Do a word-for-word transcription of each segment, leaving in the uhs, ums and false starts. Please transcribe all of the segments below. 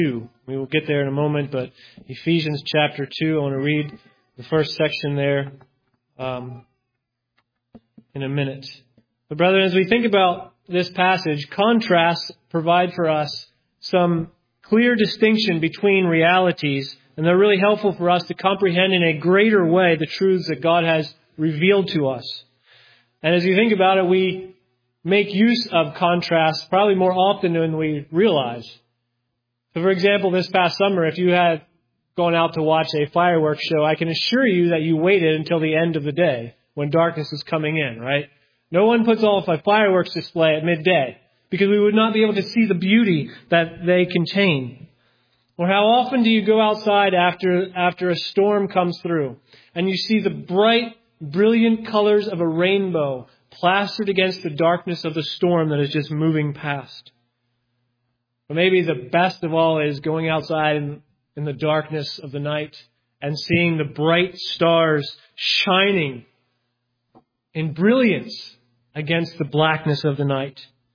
two. We will get there in a moment, but Ephesians chapter two, I want to read the first section there um, in a minute. But brethren, as we think about this passage, contrasts provide for us some clear distinction between realities, and they're really helpful for us to comprehend in a greater way the truths that God has revealed to us. And as you think about it, we make use of contrast probably more often than we realize. So, for example, this past summer, if you had gone out to watch a fireworks show, I can assure you that you waited until the end of the day when darkness was coming in, right? No one puts off a fireworks display at midday because we would not be able to see the beauty that they contain. Or how often do you go outside after after a storm comes through and you see the bright, brilliant colors of a rainbow plastered against the darkness of the storm that is just moving past? Or maybe the best of all is going outside in, in the darkness of the night and seeing the bright stars shining in brilliance against the blackness of the night.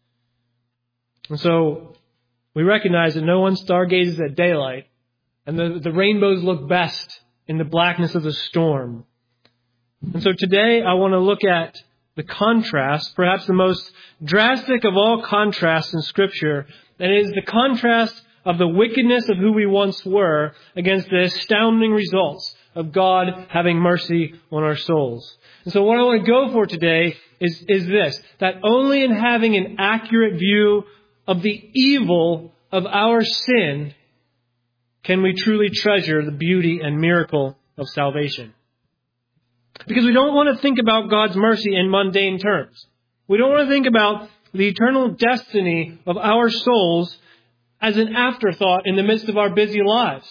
And so we recognize that no one stargazes at daylight, and the, the rainbows look best in the blackness of the storm. And so today I want to look at the contrast, perhaps the most drastic of all contrasts in Scripture, and it is the contrast of the wickedness of who we once were against the astounding results of God having mercy on our souls. And so what I want to go for today is, is this, that only in having an accurate view of the evil of our sin can we truly treasure the beauty and miracle of salvation. Because we don't want to think about God's mercy in mundane terms. We don't want to think about the eternal destiny of our souls as an afterthought in the midst of our busy lives.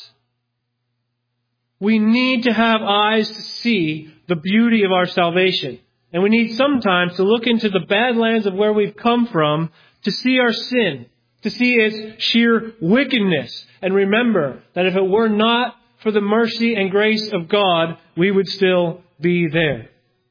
We need to have eyes to see the beauty of our salvation. And we need sometimes to look into the badlands of where we've come from to see our sin, to see its sheer wickedness, and remember that if it were not for the mercy and grace of God, we would still be there.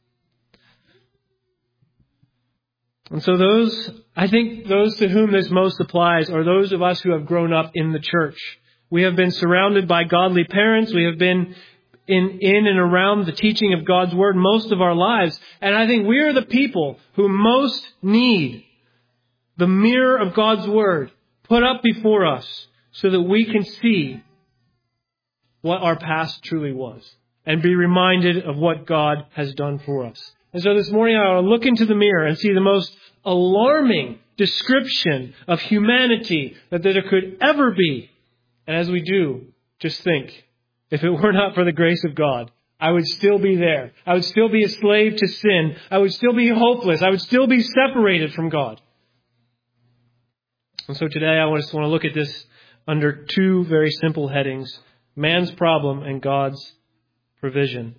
And so those, I think those to whom this most applies are those of us who have grown up in the church. We have been surrounded by godly parents. We have been in, in and around the teaching of God's Word most of our lives. And I think we are the people who most need the mirror of God's Word put up before us so that we can see what our past truly was and be reminded of what God has done for us. And so this morning I want to look into the mirror and see the most alarming description of humanity that there could ever be. And as we do, just think, if it were not for the grace of God, I would still be there. I would still be a slave to sin. I would still be hopeless. I would still be separated from God. And so today I just want to look at this under two very simple headings: man's problem and God's provision.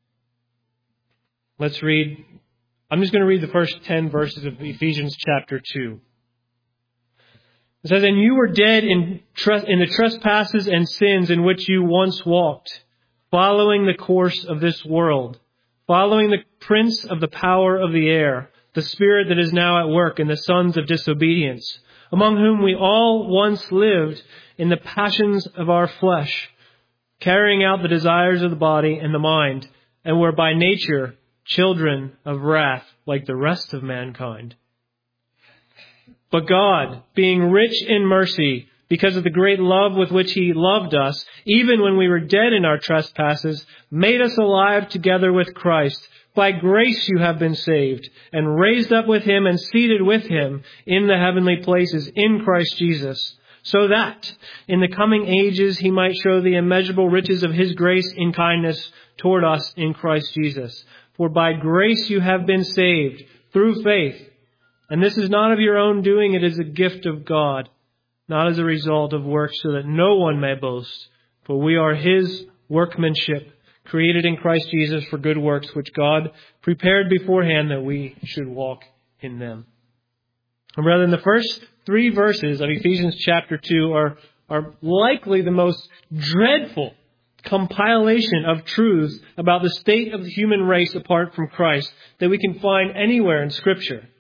Let's read. I'm just going to read the first ten verses of Ephesians chapter two. It says, "And you were dead in, tre- in the trespasses and sins in which you once walked, following the course of this world, following the prince of the power of the air, the spirit that is now at work in the sons of disobedience, among whom we all once lived in the passions of our flesh, carrying out the desires of the body and the mind, and were by nature children of wrath like the rest of mankind. But God, being rich in mercy, because of the great love with which He loved us, even when we were dead in our trespasses, made us alive together with Christ. By grace you have been saved, and raised up with Him and seated with Him in the heavenly places in Christ Jesus, so that in the coming ages He might show the immeasurable riches of His grace in kindness toward us in Christ Jesus. For by grace you have been saved through faith. And this is not of your own doing, it is a gift of God, not as a result of works, so that no one may boast. For we are His workmanship, created in Christ Jesus for good works, which God prepared beforehand that we should walk in them." And rather than the first three verses of Ephesians chapter two are, are likely the most dreadful compilation of truths about the state of the human race apart from Christ that we can find anywhere in Scripture.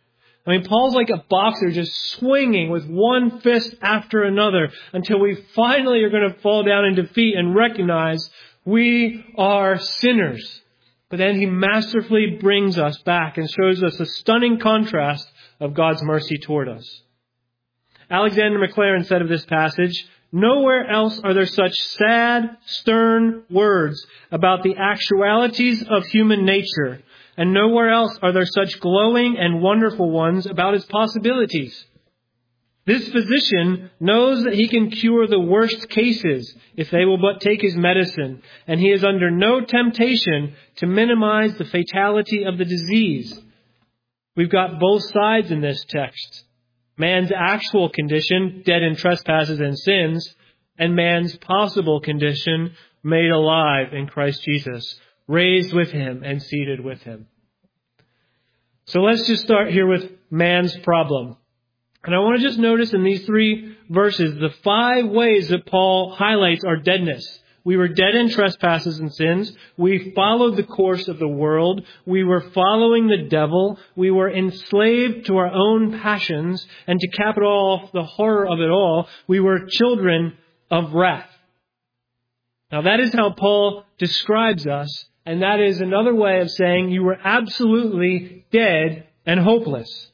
I mean, Paul's like a boxer just swinging with one fist after another until we finally are going to fall down in defeat and recognize we are sinners. But then he masterfully brings us back and shows us a stunning contrast of God's mercy toward us. Alexander Maclaren said of this passage, "Nowhere else are there such sad, stern words about the actualities of human nature, and nowhere else are there such glowing and wonderful ones about its possibilities. This physician knows that he can cure the worst cases if they will but take his medicine, and he is under no temptation to minimize the fatality of the disease." We've got both sides in this text. Man's actual condition, dead in trespasses and sins, and man's possible condition, made alive in Christ Jesus, raised with him and seated with him. So let's just start here with man's problem. And I want to just notice in these three verses the five ways that Paul highlights our deadness. We were dead in trespasses and sins. We followed the course of the world. We were following the devil. We were enslaved to our own passions. And to cap it all off, the horror of it all, we were children of wrath. Now that is how Paul describes us. And that is another way of saying you were absolutely dead and hopeless.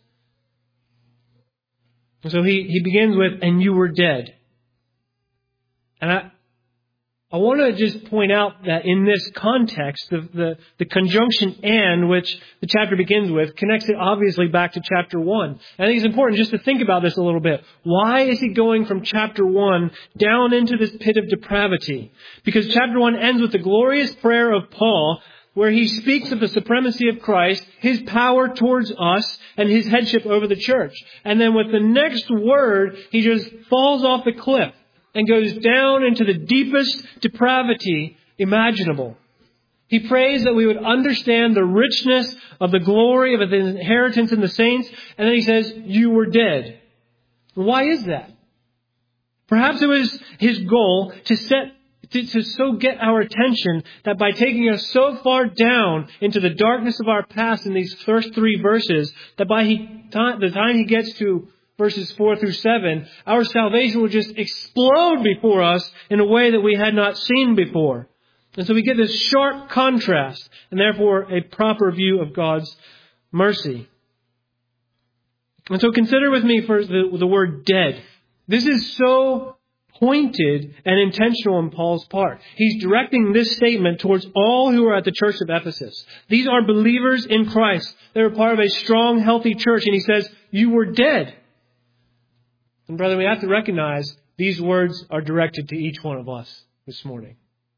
So he, he begins with, "and you were dead." And I, I want to just point out that in this context, the, the, the conjunction "and," which the chapter begins with, connects it obviously back to chapter one. And I think it's important just to think about this a little bit. Why is he going from chapter one down into this pit of depravity? Because chapter one ends with the glorious prayer of Paul, where he speaks of the supremacy of Christ, his power towards us, and his headship over the church. And then with the next word, he just falls off the cliff and goes down into the deepest depravity imaginable. He prays that we would understand the richness of the glory of the inheritance in the saints. And then he says, "You were dead." Why is that? Perhaps it was his goal to set To, to so get our attention that by taking us so far down into the darkness of our past in these first three verses, that by he, time, the time he gets to verses four through seven, our salvation will just explode before us in a way that we had not seen before. And so we get this sharp contrast and therefore a proper view of God's mercy. And so consider with me for the, the word "dead." This is so pointed and intentional on Paul's part. He's directing this statement towards all who are at the church of Ephesus. These are believers in Christ. They're part of a strong, healthy church. And he says, "You were dead." And brother, we have to recognize these words are directed to each one of us this morning.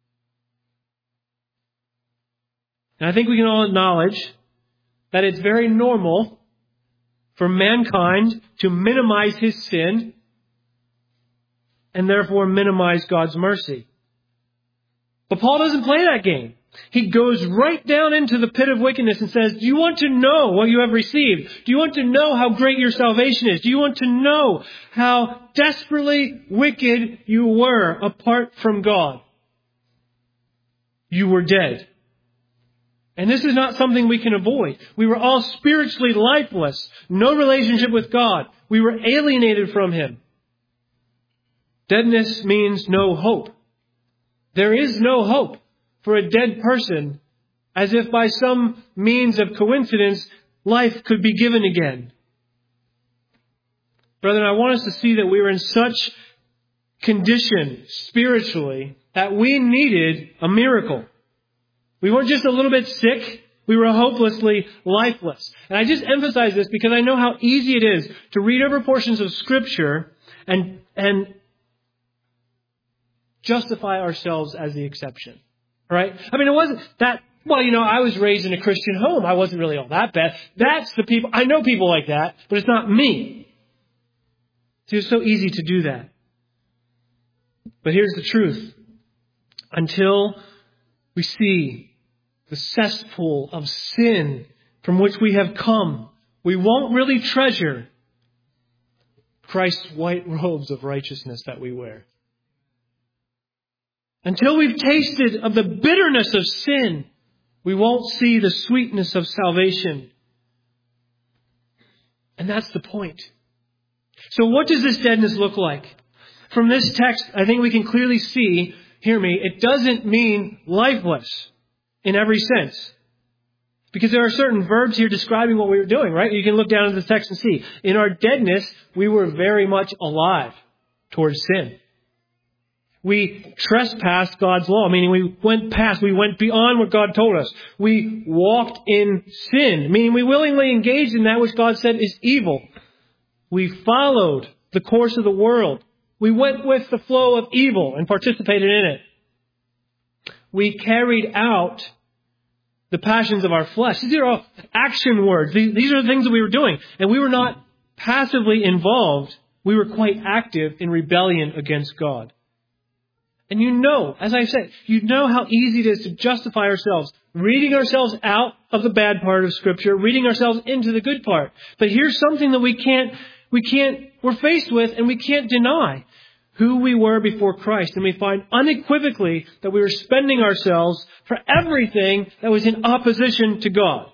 And I think we can all acknowledge that it's very normal for mankind to minimize his sin and therefore minimize God's mercy. But Paul doesn't play that game. He goes right down into the pit of wickedness and says, "Do you want to know what you have received? Do you want to know how great your salvation is? Do you want to know how desperately wicked you were apart from God? You were dead." And this is not something we can avoid. We were all spiritually lifeless, no relationship with God. We were alienated from Him. Deadness means no hope. There is no hope for a dead person, as if by some means of coincidence, life could be given again. Brethren, I want us to see that we were in such condition spiritually that we needed a miracle. We weren't just a little bit sick. We were hopelessly lifeless. And I just emphasize this because I know how easy it is to read over portions of Scripture and, and justify ourselves as the exception. Right? I mean, it wasn't that, well, you know, I was raised in a Christian home. I wasn't really all that bad. That's the people, I know people like that, but it's not me. See, it's so easy to do that. But here's the truth. Until we see the cesspool of sin from which we have come, we won't really treasure Christ's white robes of righteousness that we wear. Until we've tasted of the bitterness of sin, we won't see the sweetness of salvation. And that's the point. So what does this deadness look like? From this text, I think we can clearly see, hear me, it doesn't mean lifeless in every sense. Because there are certain verbs here describing what we were doing, right? You can look down at the text and see. In our deadness, we were very much alive towards sin. We trespassed God's law, meaning we went past, we went beyond what God told us. We walked in sin, meaning we willingly engaged in that which God said is evil. We followed the course of the world. We went with the flow of evil and participated in it. We carried out the passions of our flesh. These are all action words. These are the things that we were doing. And we were not passively involved. We were quite active in rebellion against God. And you know, as I said, you know how easy it is to justify ourselves, reading ourselves out of the bad part of Scripture, reading ourselves into the good part. But here's something that we can't, we can't, we're faced with and we can't deny. Who we were before Christ. And we find unequivocally that we were spending ourselves for everything that was in opposition to God.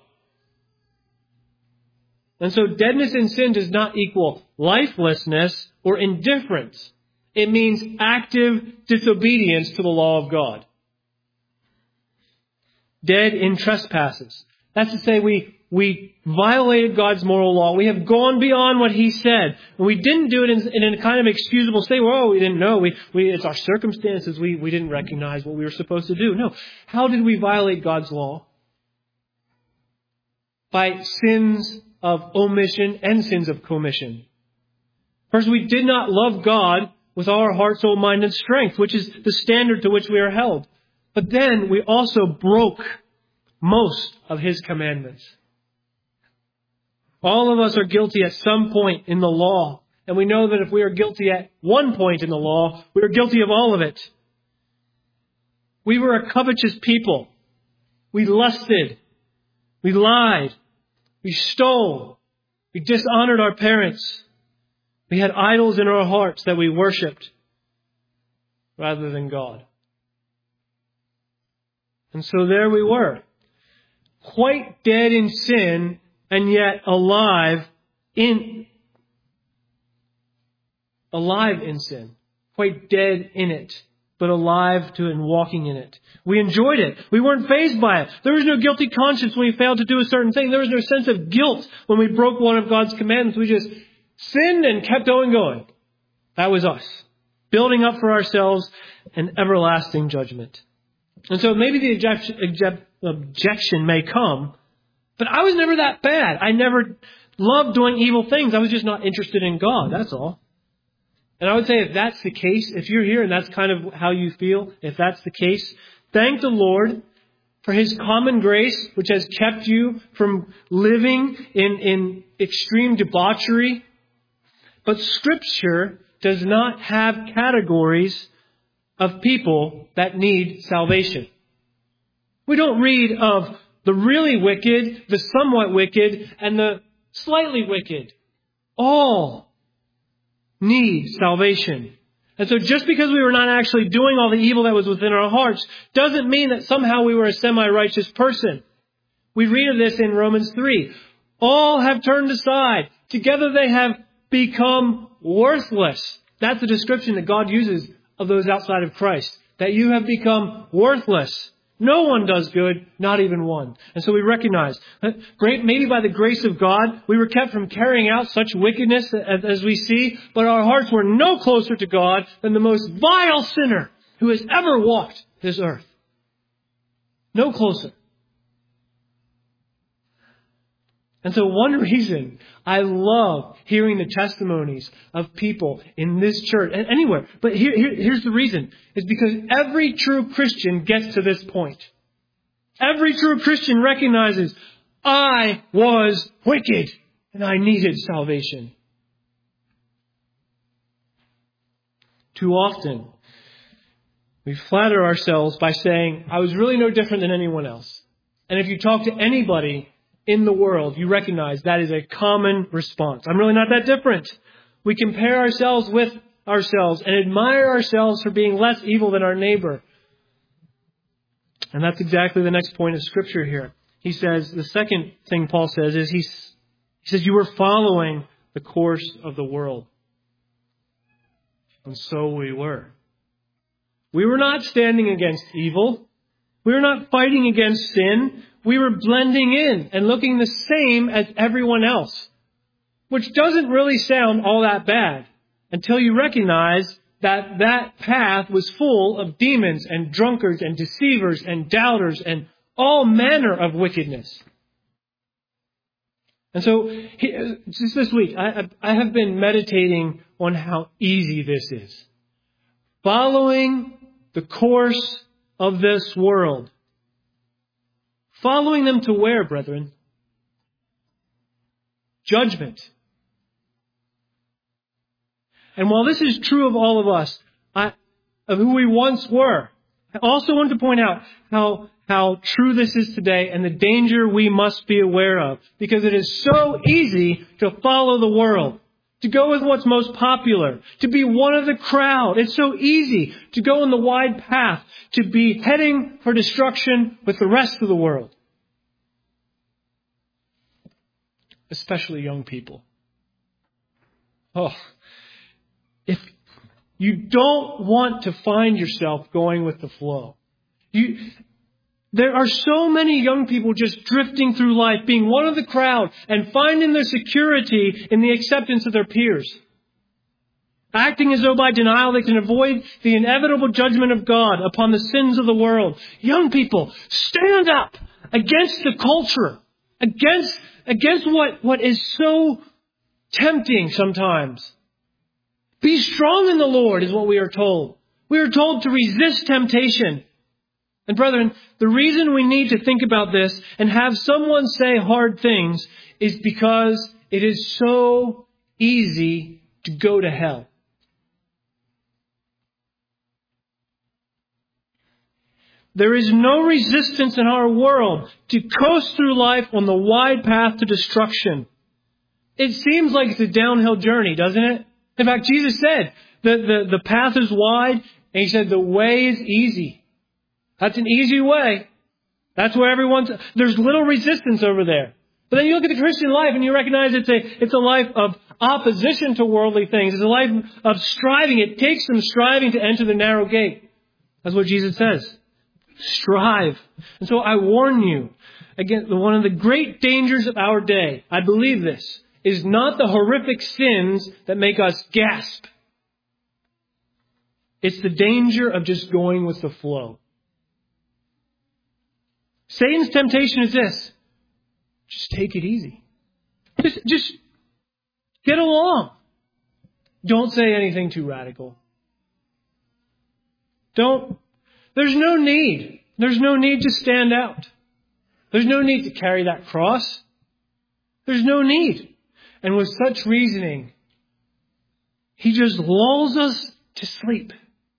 And so deadness in sin does not equal lifelessness or indifference. It means active disobedience to the law of God. Dead in trespasses. That's to say we, we violated God's moral law. We have gone beyond what He said. And we didn't do it in, in a kind of excusable state. Well, we didn't know. We, we, it's our circumstances. We, we didn't recognize what we were supposed to do. No. How did we violate God's law? By sins of omission and sins of commission. First, we did not love God with all our heart, soul, mind, and strength, which is the standard to which we are held. But then we also broke most of His commandments. All of us are guilty at some point in the law. And we know that if we are guilty at one point in the law, we are guilty of all of it. We were a covetous people. We lusted. We lied. We stole. We dishonored our parents. We had idols in our hearts that we worshipped rather than God. And so there we were, quite dead in sin and yet alive in alive in sin, quite dead in it, but alive to and walking in it. We enjoyed it. We weren't fazed by it. There was no guilty conscience when we failed to do a certain thing. There was no sense of guilt when we broke one of God's commandments. We just sinned and kept on going. That was us, building up for ourselves an everlasting judgment. And so maybe the objection, objection may come, but I was never that bad. I never loved doing evil things. I was just not interested in God. That's all. And I would say if that's the case, if you're here and that's kind of how you feel, if that's the case, thank the Lord for His common grace, which has kept you from living in, in extreme debauchery. But Scripture does not have categories of people that need salvation. We don't read of the really wicked, the somewhat wicked, and the slightly wicked. All need salvation. And so just because we were not actually doing all the evil that was within our hearts doesn't mean that somehow we were a semi-righteous person. We read of this in Romans three. All have turned aside. Together they have become worthless. That's the description that God uses of those outside of Christ. That you have become worthless. No one does good, not even one. And so we recognize that great, maybe by the grace of God, we were kept from carrying out such wickedness as, as we see, but our hearts were no closer to God than the most vile sinner who has ever walked this earth. No closer. And so one reason I love hearing the testimonies of people in this church and anywhere, but here, here, here's the reason, is because every true Christian gets to this point. Every true Christian recognizes, I was wicked and I needed salvation. Too often, we flatter ourselves by saying, I was really no different than anyone else. And if you talk to anybody in the world, you recognize that is a common response. I'm really not that different. We compare ourselves with ourselves and admire ourselves for being less evil than our neighbor. And that's exactly the next point of Scripture here. He says, the second thing Paul says is he, He says, you were following the course of the world. And so we were. We were not standing against evil. We were not fighting against sin. We were blending in and looking the same as everyone else, which doesn't really sound all that bad until you recognize that that path was full of demons and drunkards and deceivers and doubters and all manner of wickedness. And so, just this week, I, I have been meditating on how easy this is. Following the course of this world. Following them to where, brethren? Judgment. And while this is true of all of us, I, of who we once were, I also want to point out how how true this is today and the danger we must be aware of. Because it is so easy to follow the world, to go with what's most popular, to be one of the crowd. It's so easy to go in the wide path, to be heading for destruction with the rest of the world. Especially young people. Oh, if you don't want to find yourself going with the flow, you... There are so many young people just drifting through life, being one of the crowd and finding their security in the acceptance of their peers. Acting as though by denial they can avoid the inevitable judgment of God upon the sins of the world. Young people, stand up against the culture, against, against what, what is so tempting sometimes. Be strong in the Lord is what we are told. We are told to resist temptation. And brethren, the reason we need to think about this and have someone say hard things is because it is so easy to go to hell. There is no resistance in our world to coast through life on the wide path to destruction. It seems like it's a downhill journey, doesn't it? In fact, Jesus said that the, the path is wide, and He said the way is easy. That's an easy way. That's where everyone's... There's little resistance over there. But then you look at the Christian life and you recognize it's a, it's a life of opposition to worldly things. It's a life of striving. It takes some striving to enter the narrow gate. That's what Jesus says. Strive. And so I warn you, again, one of the great dangers of our day, I believe this, is not the horrific sins that make us gasp. It's the danger of just going with the flow. Satan's temptation is this. Just take it easy. Just, just get along. Don't say anything too radical. Don't. There's no need. There's no need to stand out. There's no need to carry that cross. There's no need. And with such reasoning, he just lulls us to sleep.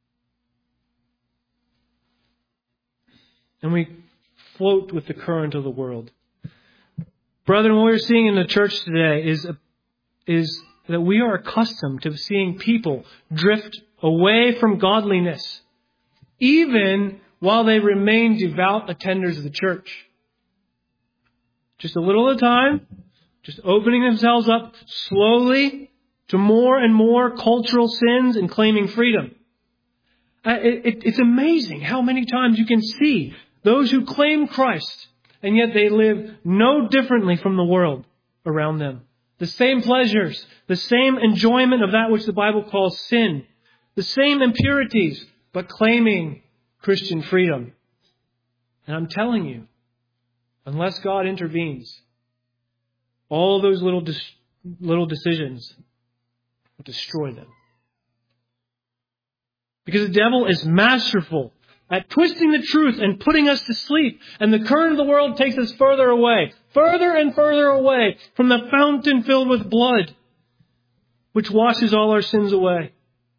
And we float with the current of the world. Brethren, what we're seeing in the church today is, is that we are accustomed to seeing people drift away from godliness, even while they remain devout attenders of the church. Just a little at a time, just opening themselves up slowly to more and more cultural sins and claiming freedom. It, it, it's amazing how many times you can see those who claim Christ, and yet they live no differently from the world around them. The same pleasures, the same enjoyment of that which the Bible calls sin, the same impurities, but claiming Christian freedom. And I'm telling you, unless God intervenes, all those little dis- little decisions will destroy them. Because the devil is masterful at twisting the truth and putting us to sleep. And the current of the world takes us further away, further and further away from the fountain filled with blood, which washes all our sins away.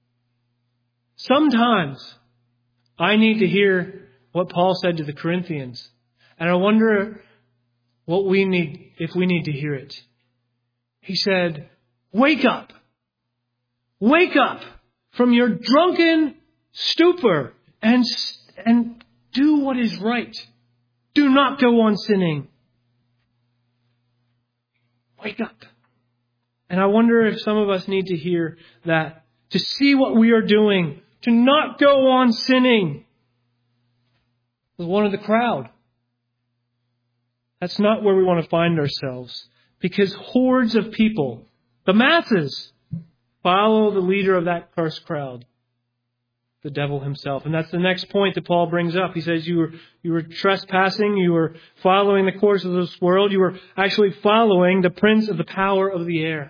Sometimes I need to hear what Paul said to the Corinthians. And I wonder what we need, if we need to hear it. He said, wake up. Wake up from your drunken stupor and, and do what is right. Do not go on sinning. Wake up. And I wonder if some of us need to hear that, to see what we are doing, to not go on sinning with one of the crowd. That's not where we want to find ourselves, because hordes of people, the masses, follow the leader of that cursed crowd, the devil himself. And that's the next point that Paul brings up. He says you were you were trespassing, you were following the course of this world, you were actually following the prince of the power of the air.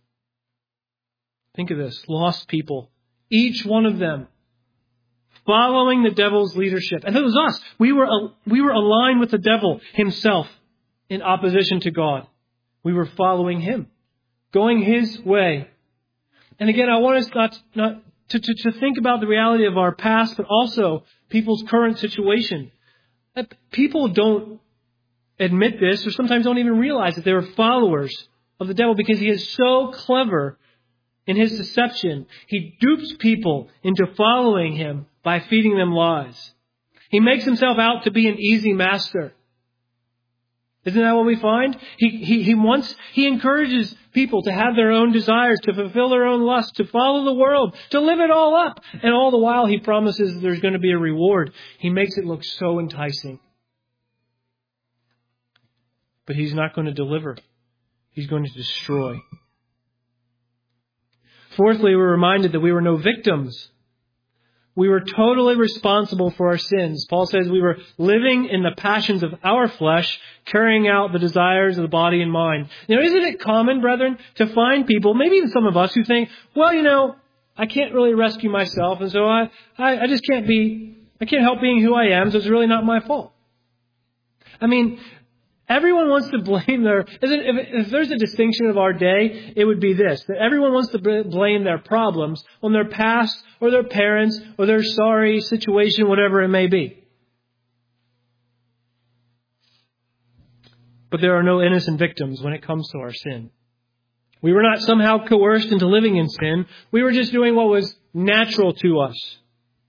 Think of this, lost people, each one of them following the devil's leadership. And it was us. We were we were aligned with the devil himself in opposition to God. We were following him, going his way. And again, I want us not, not to, to, to think about the reality of our past, but also people's current situation. That people don't admit this, or sometimes don't even realize that they were followers of the devil, because he is so clever in his deception. He dupes people into following him by feeding them lies. He makes himself out to be an easy master. Isn't that what we find? He, he, he wants, he encourages people to have their own desires, to fulfill their own lusts, to follow the world, to live it all up. And all the while he promises there's going to be a reward. He makes it look so enticing. But he's not going to deliver. He's going to destroy. Fourthly, we're reminded that we were no victims. We were totally responsible for our sins. Paul says we were living in the passions of our flesh, carrying out the desires of the body and mind. You know, isn't it common, brethren, to find people, maybe even some of us, who think, well, you know, I can't really rescue myself, and so I, I, I just can't be, I can't help being who I am, so it's really not my fault. I mean, everyone wants to blame their, isn't, if, if there's a distinction of our day, it would be this, that everyone wants to blame their problems on their past or their parents or their sorry situation, whatever it may be. But there are no innocent victims when it comes to our sin. We were not somehow coerced into living in sin. We were just doing what was natural to us.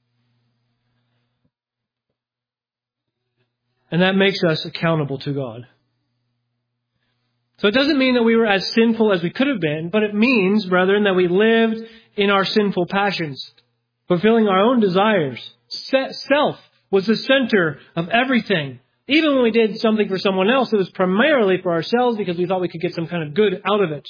And that makes us accountable to God. So it doesn't mean that we were as sinful as we could have been, but it means, brethren, that we lived in our sinful passions, fulfilling our own desires. Self was the center of everything. Even when we did something for someone else, it was primarily for ourselves because we thought we could get some kind of good out of it.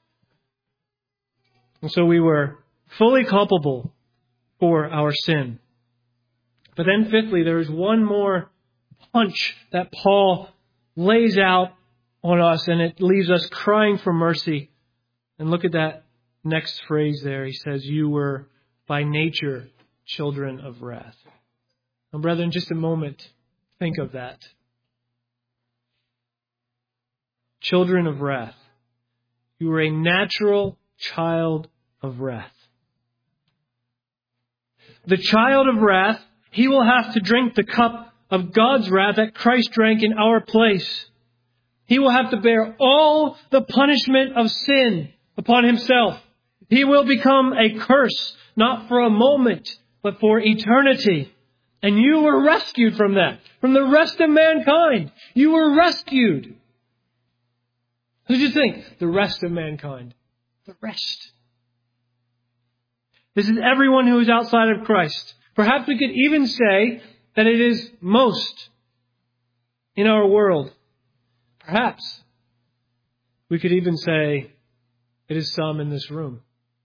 And so we were fully culpable for our sin. But then fifthly, there is one more punch that Paul lays out on us, and it leaves us crying for mercy. And look at that next phrase there. He says, you were by nature children of wrath. Now, brethren, just a moment, think of that. Children of wrath. You were a natural child of wrath. The child of wrath, he will have to drink the cup of God's wrath that Christ drank in our place. He will have to bear all the punishment of sin upon himself. He will become a curse, not for a moment, but for eternity. And you were rescued from that, from the rest of mankind. You were rescued. Who did you think? The rest of mankind. The rest. This is everyone who is outside of Christ. Perhaps we could even say that it is most in our world. Perhaps we could even say it is some in this room.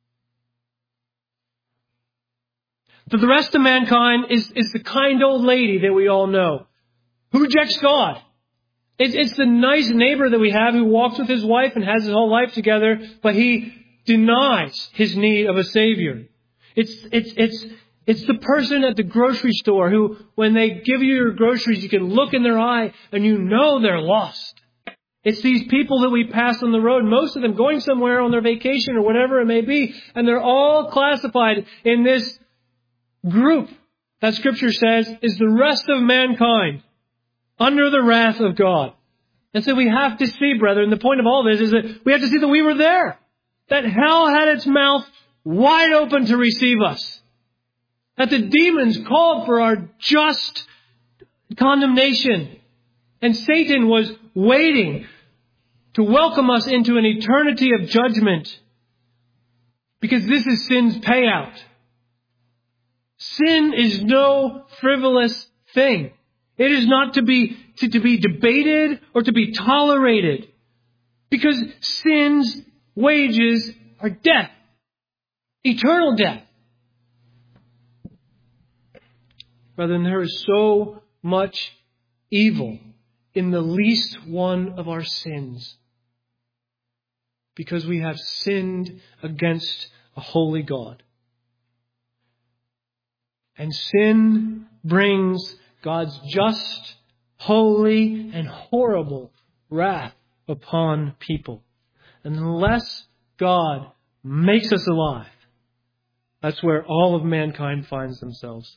But the rest of mankind is, is the kind old lady that we all know who rejects God. It's, it's the nice neighbor that we have who walks with his wife and has his whole life together, but he denies his need of a Savior. It's, it's, it's, It's the person at the grocery store who, when they give you your groceries, you can look in their eye and you know they're lost. It's these people that we pass on the road, most of them going somewhere on their vacation or whatever it may be, and they're all classified in this group that Scripture says is the rest of mankind under the wrath of God. And so we have to see, brethren, the point of all this is that we have to see that we were there. That hell had its mouth wide open to receive us. That the demons called for our just condemnation. And Satan was waiting to welcome us into an eternity of judgment. Because this is sin's payout. Sin is no frivolous thing. It is not to be, to, to be debated or to be tolerated. Because sin's wages are death. Eternal death. Brethren, there is so much evil in the least one of our sins. Because we have sinned against a holy God. And sin brings God's just, holy, and horrible wrath upon people. And unless God makes us alive, that's where all of mankind finds themselves.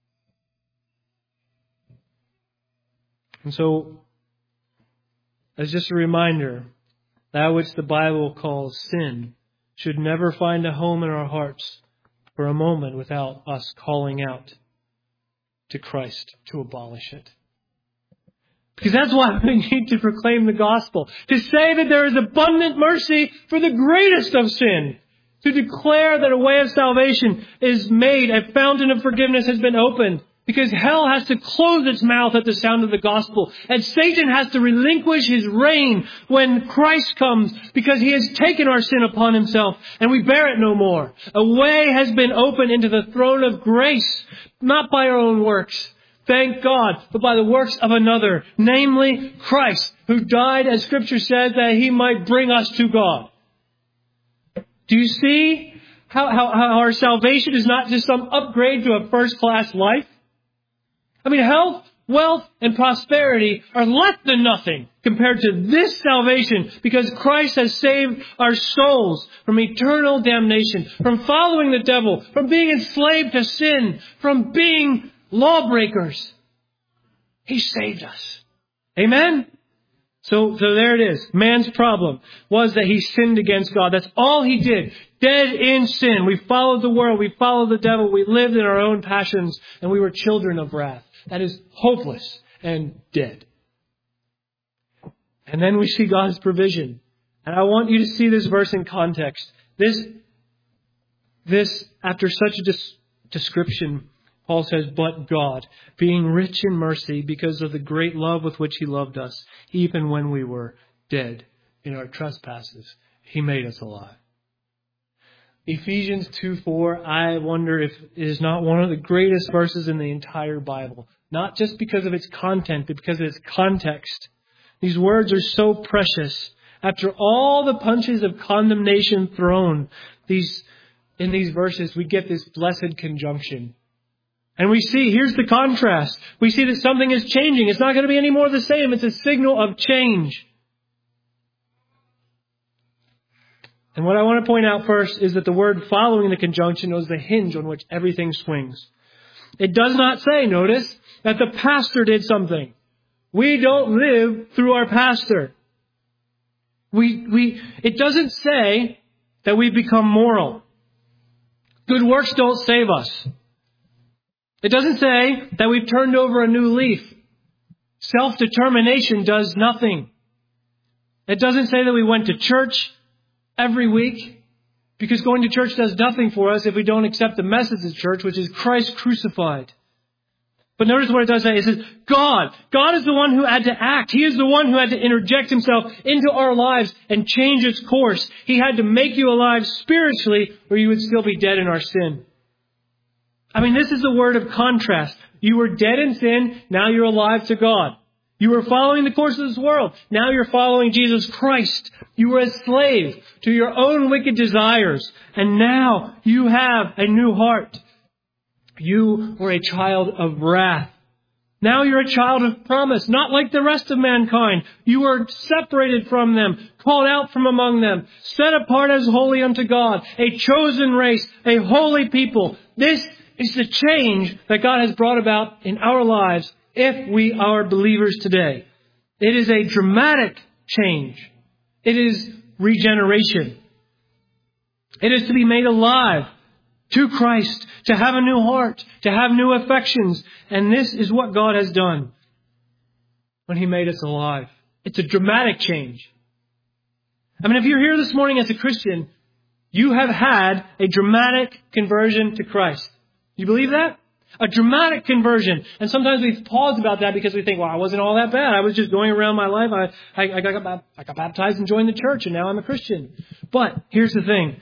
And so, as just a reminder, that which the Bible calls sin should never find a home in our hearts for a moment without us calling out to Christ to abolish it. Because that's why we need to proclaim the gospel. To say that there is abundant mercy for the greatest of sin. To declare that a way of salvation is made, a fountain of forgiveness has been opened. Because hell has to close its mouth at the sound of the gospel. And Satan has to relinquish his reign when Christ comes, because he has taken our sin upon himself and we bear it no more. A way has been opened into the throne of grace, not by our own works, thank God, but by the works of another, namely Christ, who died, as Scripture says, that he might bring us to God. Do you see how, how, how our salvation is not just some upgrade to a first-class life? I mean, health, wealth, and prosperity are less than nothing compared to this salvation, because Christ has saved our souls from eternal damnation, from following the devil, from being enslaved to sin, from being lawbreakers. He saved us. Amen? So, so there it is. Man's problem was that he sinned against God. That's all he did. Dead in sin. We followed the world. We followed the devil. We lived in our own passions, and we were children of wrath. That is hopeless and dead. And then we see God's provision. And I want you to see this verse in context. This, this after such a des- description, Paul says, but God, being rich in mercy because of the great love with which he loved us, even when we were dead in our trespasses, he made us alive. Ephesians two four, I wonder if it is not one of the greatest verses in the entire Bible. Not just because of its content, but because of its context. These words are so precious. After all the punches of condemnation thrown these in these verses, we get this blessed conjunction. And we see, here's the contrast. We see that something is changing. It's not going to be any more the same. It's a signal of change. And what I want to point out first is that the word following the conjunction is the hinge on which everything swings. It does not say, notice, that the pastor did something. We don't live through our pastor. We, we, it doesn't say that we become moral. Good works don't save us. It doesn't say that we've turned over a new leaf. Self-determination does nothing. It doesn't say that we went to church every week, because going to church does nothing for us if we don't accept the message of church, which is Christ crucified. But notice what it does say. It says, God. God is the one who had to act. He is the one who had to interject himself into our lives and change its course. He had to make you alive spiritually, or you would still be dead in our sin. I mean, this is the word of contrast. You were dead in sin. Now you're alive to God. You were following the course of this world. Now you're following Jesus Christ. You were a slave to your own wicked desires. And now you have a new heart. You were a child of wrath. Now you're a child of promise, not like the rest of mankind. You were separated from them, called out from among them, set apart as holy unto God, a chosen race, a holy people. This is the change that God has brought about in our lives if we are believers today. It is a dramatic change. It is regeneration. It is to be made alive to Christ, to have a new heart, to have new affections. And this is what God has done when He made us alive. It's a dramatic change. I mean, if you're here this morning as a Christian, you have had a dramatic conversion to Christ. You believe that? A dramatic conversion. And sometimes we pause about that because we think, well, I wasn't all that bad. I was just going around my life. I, I, I, got, I got baptized and joined the church, and now I'm a Christian. But here's the thing.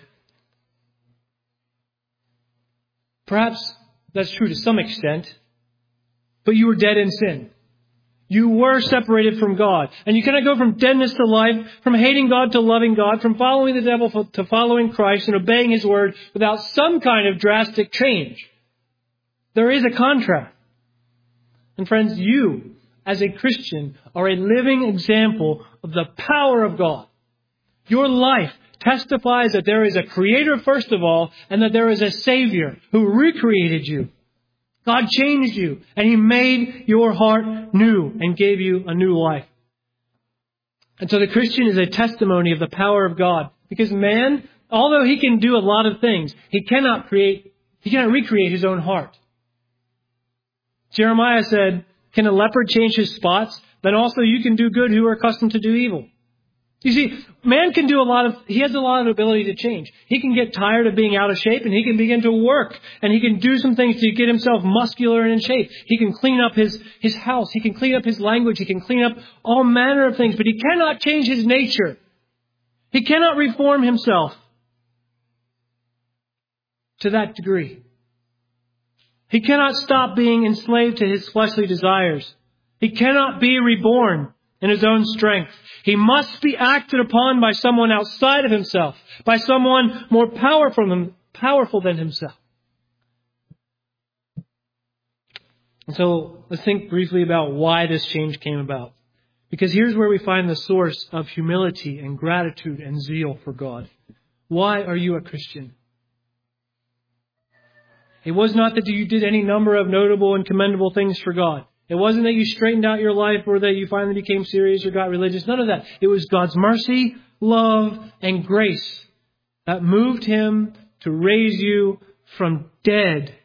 Perhaps that's true to some extent, but you were dead in sin. You were separated from God. And you cannot go from deadness to life, from hating God to loving God, from following the devil to following Christ and obeying His word without some kind of drastic change. There is a contrast. And friends, you, as a Christian, are a living example of the power of God. Your life testifies that there is a Creator, first of all, and that there is a Savior who recreated you. God changed you, and He made your heart new and gave you a new life. And so the Christian is a testimony of the power of God. Because man, although he can do a lot of things, he cannot create, he cannot recreate his own heart. Jeremiah said, can a leopard change his spots? Then also you can do good who are accustomed to do evil. You see, man can do a lot of, he has a lot of ability to change. He can get tired of being out of shape and he can begin to work and he can do some things to get himself muscular and in shape. He can clean up his, his house. He can clean up his language. He can clean up all manner of things, but he cannot change his nature. He cannot reform himself to that degree. He cannot stop being enslaved to his fleshly desires. He cannot be reborn in his own strength. He must be acted upon by someone outside of himself, by someone more powerful than, powerful than himself. And so let's think briefly about why this change came about. Because here's where we find the source of humility and gratitude and zeal for God. Why are you a Christian? It was not that you did any number of notable and commendable things for God. It wasn't that you straightened out your life or that you finally became serious or got religious. None of that. It was God's mercy, love, and grace that moved Him to raise you from dead,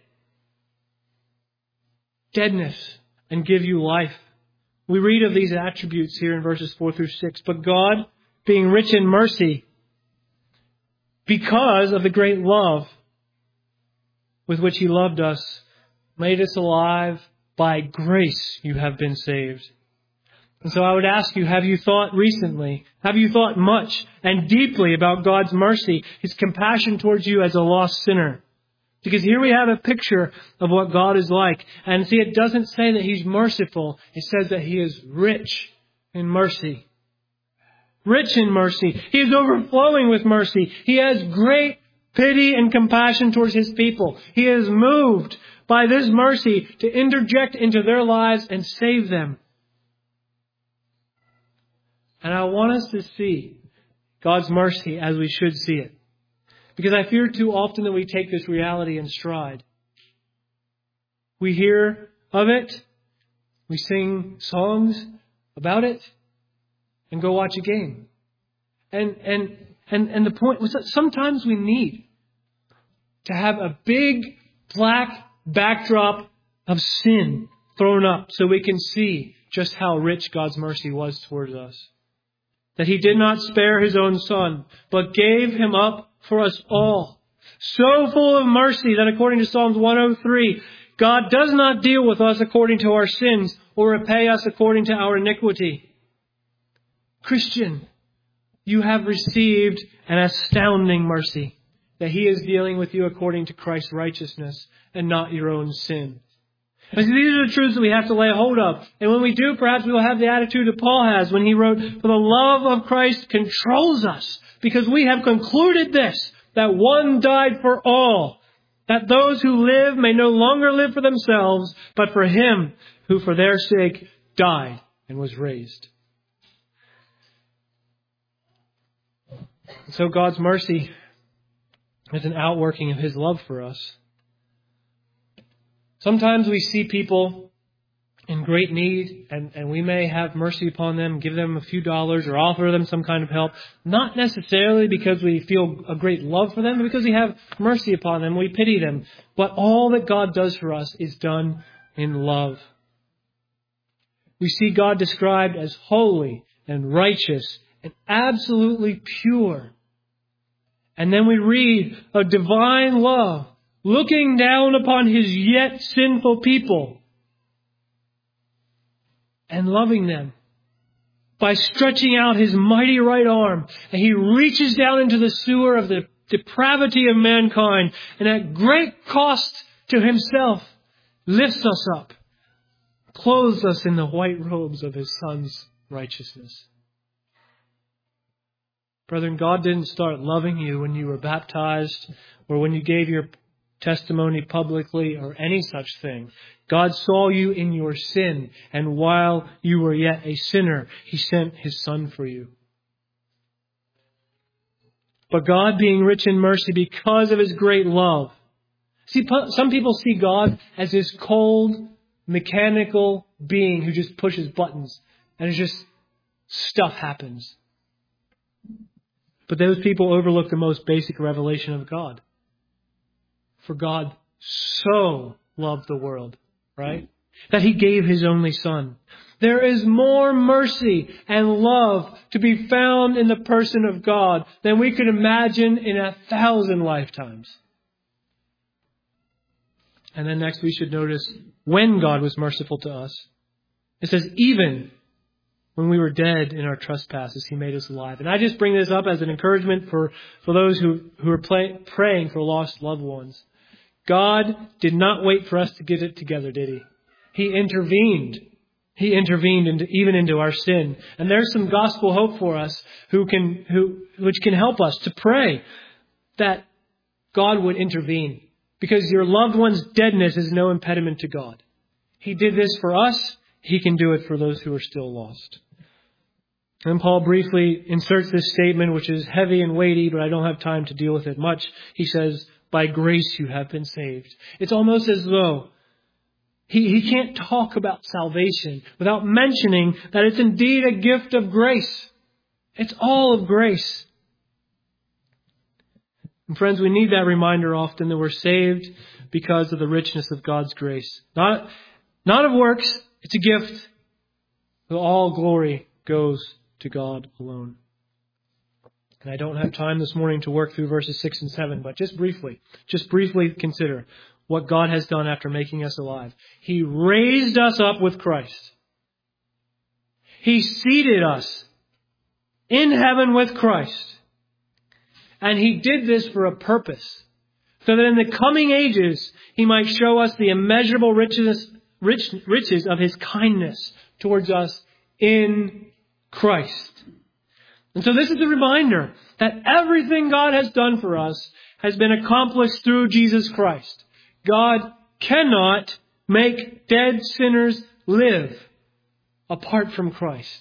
deadness, and give you life. We read of these attributes here in verses four through six. But God, being rich in mercy, because of the great love with which He loved us, made us alive. By grace you have been saved. And so I would ask you, have you thought recently, have you thought much and deeply about God's mercy, His compassion towards you as a lost sinner? Because here we have a picture of what God is like. And see, it doesn't say that He's merciful. It says that He is rich in mercy. Rich in mercy. He is overflowing with mercy. He has great pity and compassion towards His people. He is moved by this mercy to interject into their lives and save them. And I want us to see God's mercy as we should see it. Because I fear too often that we take this reality in stride. We hear of it, we sing songs about it, and go watch a game. And and and and the point was that sometimes we need to have a big black backdrop of sin thrown up so we can see just how rich God's mercy was towards us. That He did not spare His own Son, but gave Him up for us all. So full of mercy that according to Psalms one oh three, God does not deal with us according to our sins or repay us according to our iniquity. Christian, you have received an astounding mercy. That He is dealing with you according to Christ's righteousness and not your own sin. And so these are the truths that we have to lay hold of. And when we do, perhaps we will have the attitude that Paul has when he wrote, for the love of Christ controls us, because we have concluded this, that one died for all, that those who live may no longer live for themselves, but for Him who for their sake died and was raised. And so God's mercy is an outworking of His love for us. Sometimes we see people in great need and, and we may have mercy upon them, give them a few dollars or offer them some kind of help. Not necessarily because we feel a great love for them, but because we have mercy upon them. We pity them. But all that God does for us is done in love. We see God described as holy and righteous and absolutely pure. And then we read of divine love looking down upon His yet sinful people and loving them by stretching out His mighty right arm. And He reaches down into the sewer of the depravity of mankind and at great cost to Himself lifts us up, clothes us in the white robes of His Son's righteousness. Brethren, God didn't start loving you when you were baptized or when you gave your testimony publicly or any such thing. God saw you in your sin, and while you were yet a sinner, He sent His Son for you. But God, being rich in mercy because of His great love. See, some people see God as this cold, mechanical being who just pushes buttons and it's just stuff happens. But those people overlook the most basic revelation of God. For God so loved the world, right? That He gave His only Son. There is more mercy and love to be found in the person of God than we could imagine in a thousand lifetimes. And then next we should notice when God was merciful to us. It says, even when we were dead in our trespasses, He made us alive. And I just bring this up as an encouragement for, for those who, who are play, praying for lost loved ones. God did not wait for us to get it together, did He? He intervened. He intervened into, even into our sin. And there's some gospel hope for us who can, who, which can help us to pray that God would intervene. Because your loved one's deadness is no impediment to God. He did this for us. He can do it for those who are still lost. And Paul briefly inserts this statement, which is heavy and weighty, but I don't have time to deal with it much. He says, by grace you have been saved. It's almost as though he, he can't talk about salvation without mentioning that it's indeed a gift of grace. It's all of grace. And friends, we need that reminder often that we're saved because of the richness of God's grace. Not, not of works, it's a gift. But all glory goes to God alone. And I don't have time this morning to work through verses six and seven, but just briefly, just briefly consider what God has done after making us alive. He raised us up with Christ. He seated us in heaven with Christ. And He did this for a purpose, so that in the coming ages He might show us the immeasurable riches, rich, riches of His kindness towards us in Christ. And so this is a reminder that everything God has done for us has been accomplished through Jesus Christ. God cannot make dead sinners live apart from Christ.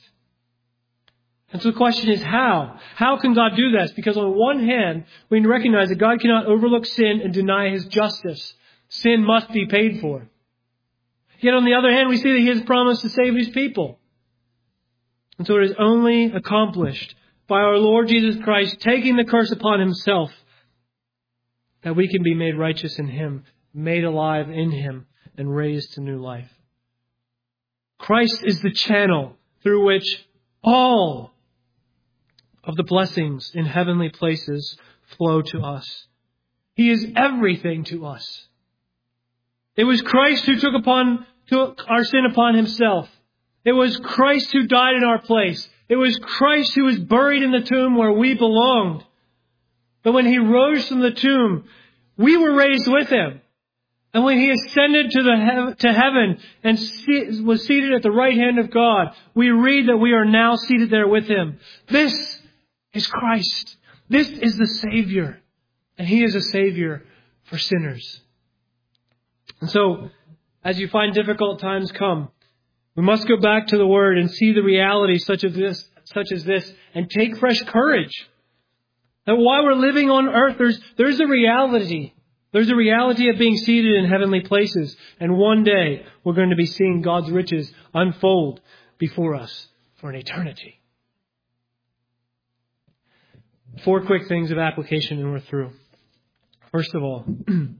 And so the question is how? How can God do this? Because on one hand, we recognize that God cannot overlook sin and deny His justice. Sin must be paid for. Yet on the other hand, we see that He has promised to save His people. And so it is only accomplished by our Lord Jesus Christ taking the curse upon Himself that we can be made righteous in Him, made alive in Him, and raised to new life. Christ is the channel through which all of the blessings in heavenly places flow to us. He is everything to us. It was Christ who took upon took our sin upon Himself. It was Christ who died in our place. It was Christ who was buried in the tomb where we belonged. But when He rose from the tomb, we were raised with Him. And when He ascended to the to heaven and se- was seated at the right hand of God, we read that we are now seated there with Him. This is Christ. This is the Savior. And He is a Savior for sinners. And so, as you find difficult times come, we must go back to the Word and see the reality such as this, such as this, and take fresh courage. That while we're living on earth, there's, there's a reality. There's a reality of being seated in heavenly places. And one day, we're going to be seeing God's riches unfold before us for an eternity. Four quick things of application and we're through. First of all,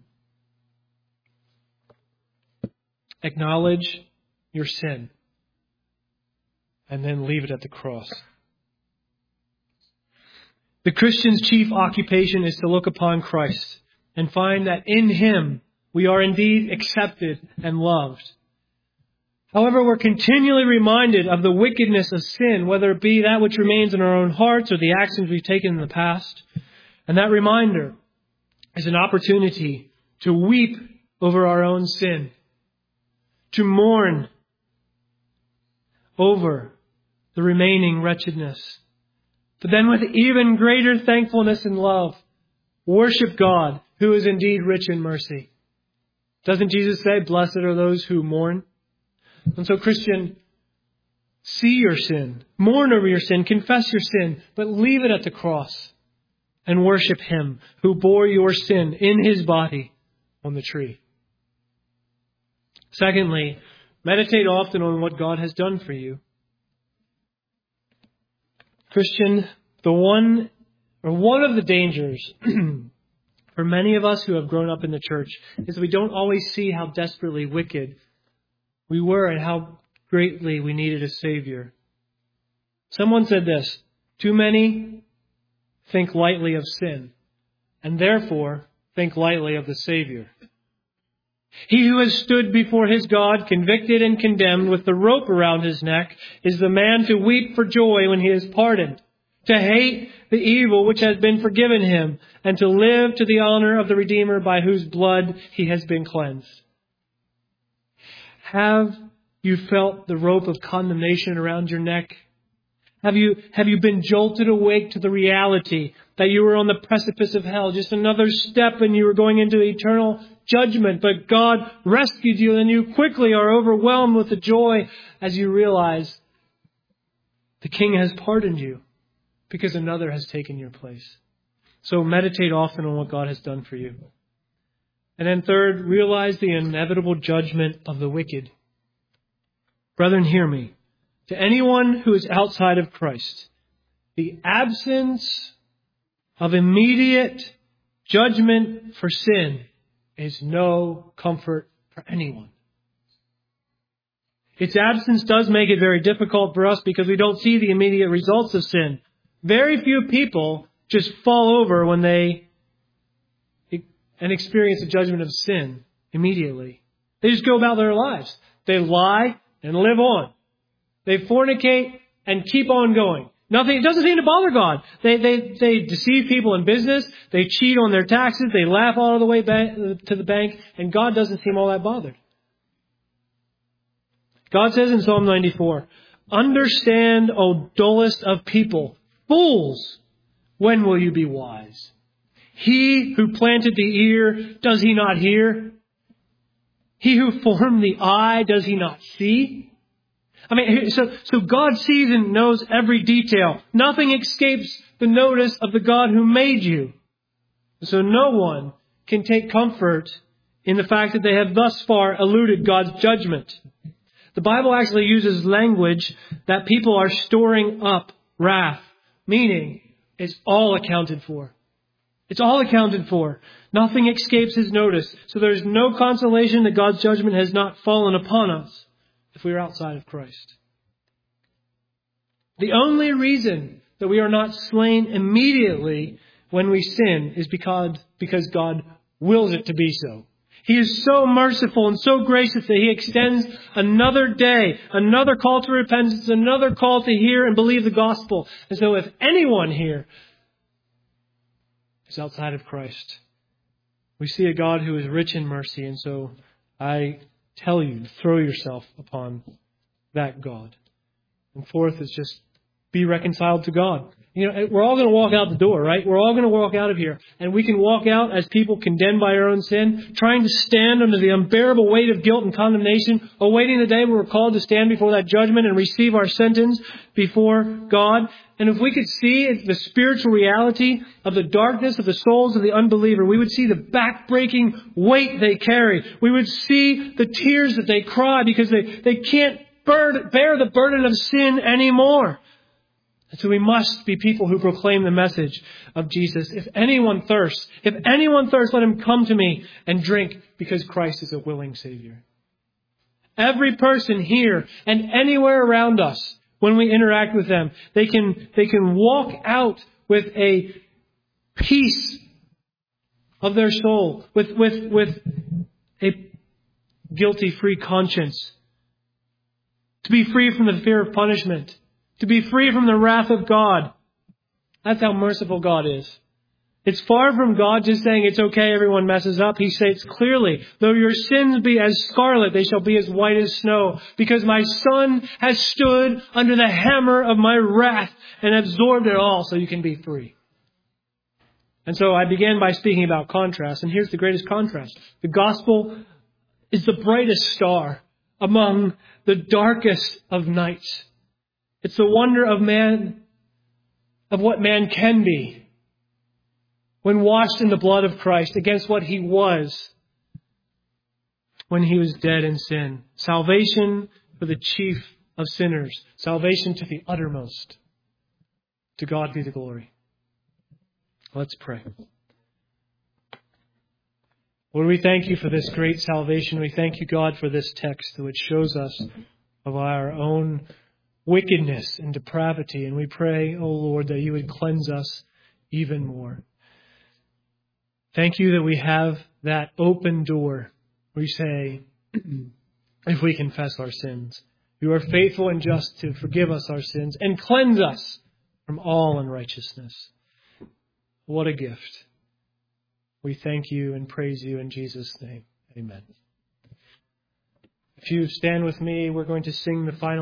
acknowledge your sin and then leave it at the cross. The Christian's chief occupation is to look upon Christ and find that in Him we are indeed accepted and loved. However, we're continually reminded of the wickedness of sin, whether it be that which remains in our own hearts or the actions we've taken in the past. And that reminder is an opportunity to weep over our own sin, to mourn over the remaining wretchedness. But then with even greater thankfulness and love, worship God, who is indeed rich in mercy. Doesn't Jesus say, blessed are those who mourn? And so, Christian, see your sin, mourn over your sin, confess your sin, but leave it at the cross and worship Him who bore your sin in His body on the tree. Secondly, meditate often on what God has done for you. Christian, the one or one of the dangers for many of us who have grown up in the church is that we don't always see how desperately wicked we were and how greatly we needed a Savior. Someone said this, too many think lightly of sin and therefore think lightly of the Savior. He who has stood before his God, convicted and condemned with the rope around his neck, is the man to weep for joy when he is pardoned, to hate the evil which has been forgiven him, and to live to the honor of the Redeemer by whose blood he has been cleansed. Have you felt the rope of condemnation around your neck? Have you, have you been jolted awake to the reality that you were on the precipice of hell, just another step and you were going into eternal judgment, but God rescued you and you quickly are overwhelmed with the joy as you realize the King has pardoned you because another has taken your place. So meditate often on what God has done for you. And then third, realize the inevitable judgment of the wicked. Brethren, hear me. To anyone who is outside of Christ, the absence of immediate judgment for sin is no comfort for anyone. Its absence does make it very difficult for us because we don't see the immediate results of sin. Very few people just fall over when they and experience the judgment of sin immediately. They just go about their lives. They lie and live on. They fornicate and keep on going. Nothing, it doesn't seem to bother God. They, they, they deceive people in business. They cheat on their taxes. They laugh all the way back to the bank. And God doesn't seem all that bothered. God says in Psalm ninety-four, understand, O dullest of people, fools, when will you be wise? He who planted the ear, does he not hear? He who formed the eye, does he not see? I mean, so, so God sees and knows every detail. Nothing escapes the notice of the God who made you. So no one can take comfort in the fact that they have thus far eluded God's judgment. The Bible actually uses language that people are storing up wrath, meaning it's all accounted for. It's all accounted for. Nothing escapes His notice. So there's no consolation that God's judgment has not fallen upon us if we are outside of Christ. The only reason that we are not slain immediately when we sin is because, because God wills it to be so. He is so merciful and so gracious that He extends another day, another call to repentance, another call to hear and believe the gospel. And so if anyone here is outside of Christ, we see a God who is rich in mercy. And so I tell you, throw yourself upon that God. And fourth is just be reconciled to God. You know, we're all going to walk out the door, right? We're all going to walk out of here. And we can walk out as people condemned by our own sin, trying to stand under the unbearable weight of guilt and condemnation, awaiting the day when we're called to stand before that judgment and receive our sentence before God. And if we could see the spiritual reality of the darkness of the souls of the unbeliever, we would see the back-breaking weight they carry. We would see the tears that they cry because they, they can't bear, bear the burden of sin anymore. And so we must be people who proclaim the message of Jesus. If anyone thirsts, if anyone thirsts, let him come to me and drink, because Christ is a willing Savior. Every person here and anywhere around us, when we interact with them, they can, they can walk out with a peace of their soul, with, with, with a guilty-free conscience, to be free from the fear of punishment, to be free from the wrath of God. That's how merciful God is. It's far from God just saying it's okay, everyone messes up. He states clearly, though your sins be as scarlet, they shall be as white as snow, because my Son has stood under the hammer of my wrath and absorbed it all so you can be free. And so I began by speaking about contrast, and here's the greatest contrast. The gospel is the brightest star among the darkest of nights. It's the wonder of man, of what man can be when washed in the blood of Christ against what he was when he was dead in sin. Salvation for the chief of sinners. Salvation to the uttermost. To God be the glory. Let's pray. Lord, we thank you for this great salvation. We thank you, God, for this text which shows us of our own wickedness and depravity. And we pray, O Lord, that you would cleanse us even more. Thank you that we have that open door where you say, if we confess our sins, you are faithful and just to forgive us our sins and cleanse us from all unrighteousness. What a gift. We thank you and praise you in Jesus' name. Amen. If you stand with me, we're going to sing the final